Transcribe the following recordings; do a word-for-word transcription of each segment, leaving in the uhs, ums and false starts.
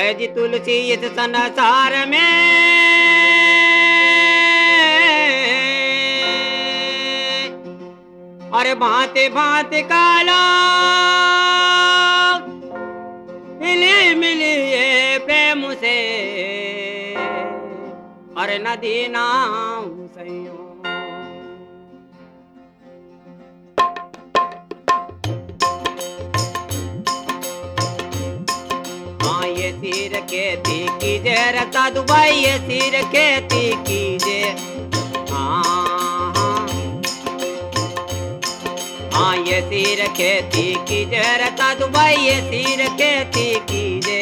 है जी तुलसी इस संसार में, अरे भांति भांति काला मिली मिली ये प्रेम से, अरे नदी नाम सैयो। हाँ ये सिर खेती कीजे रता दुबई, ये सिर खेती कीजे। हाँ हाँ ये सिर खेती कीजे रता दुबई, ये सिर खेती कीजे।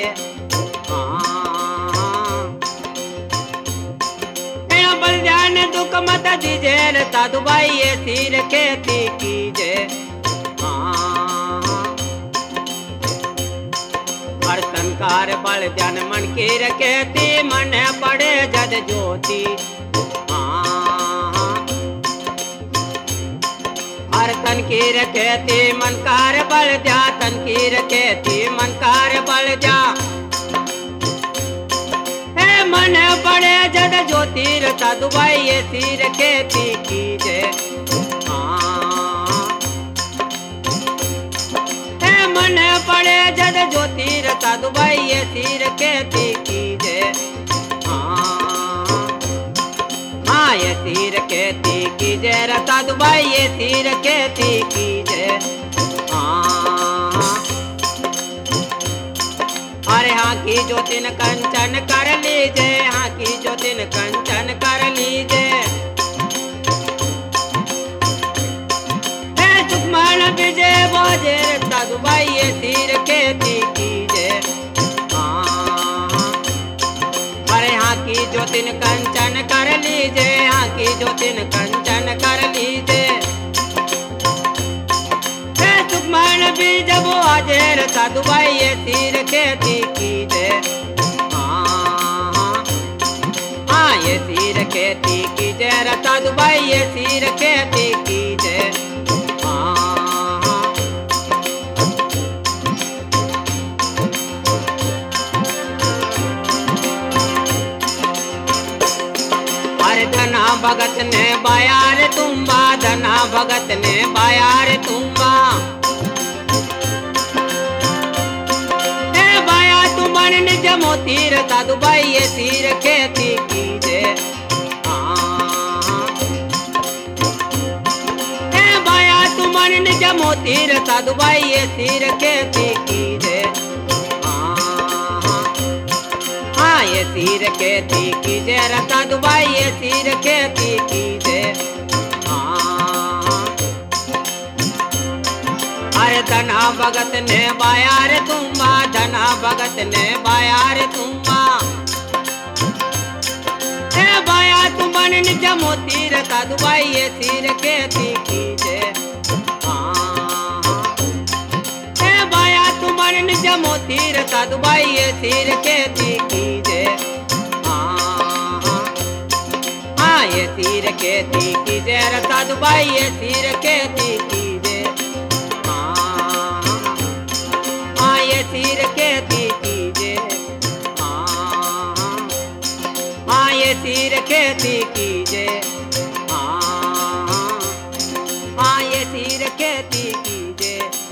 बलिदान दुख मत दीजे रता दुबई, ये सिर खेती कीजे। हर संकार बल ध्यान मन की रखेती, मन पड़े जद ज्योति। हर तन की रखेती मन कार बल जा, तन की रखेती मन कार बल जा। हे मन पड़े जद ज्योति रता दुबई, ये सिर खेती कीजे। हे मन पड़े जद ज्योति रता दुबई, ये सिर खेती कीजे। हाँ ये सिर खेती कीजे रता दुबई, ये सिर खेती कीजे। अरे हाँ की ज्योतिन कंचन कर लीजे, हाँ की ज्योतिन कंचन कर लीजे। हे सुखमान विजय बोझे रता दुबई, ये सिर खेती कीजे। अरे हाँ की ज्योतिन कंचन कर लीजे, हाँ की ज्योतिन कंचन कर लीजे। हे सुखमान बीज बोझे रता दुबई, ये सिर खेती कीजे। हाँ ये सिर खेती कीजे रता दुबई, ये सिर खेती कीजे। अरे धना भगत ने बाया रे तुम्बा, धना भगत ने बाया रे तुम्बा। हे बाया तुमन निज मोती रता दुबई, ये सिर खेती कीजे। हे बाया तुमन निज मोती रता दुबई, ये सिर खेती कीजे। हाँ ये सिर खेती कीजे रता दुबई, ये सिर खेती कीजे। अरे धना भगत ने बाया रे तुम्बा, धना भगत ने बाया रे तुम्बा। हे बाया तुमन निज मोती रता दुबई, ये सिर खेती कीजे। हे बाया तुमन निज मोती रता दुबई, ये सिर खेती कीजे। हाँ ये सिर खेती कीजे रता दुबई, ये सिर खेती कीजे। हाँ ये सिर खेती कीजे। हाँ ये सिर खेती कीजे। हाँ ये सिर खेती कीजे।